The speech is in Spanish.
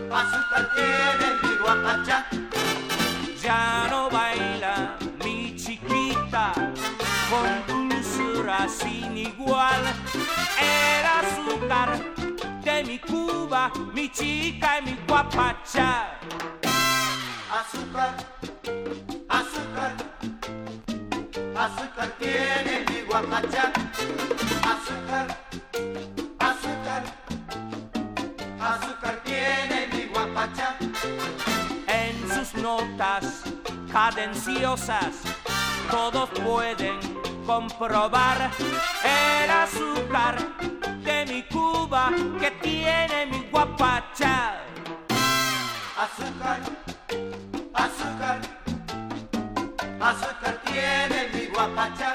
azúcar tiene mi guapacha. Ya no baila mi chiquita con dulzura sin igual. El azúcar de mi Cuba, mi chica y mi guapacha. Azúcar, azúcar, azúcar tiene mi guapacha. Azúcar, azúcar, azúcar tiene mi guapacha. En sus notas cadenciosas todos pueden comprobar el azúcar de mi Cuba que tiene mi guapacha. Azúcar, azúcar, azúcar tiene mi guapacha.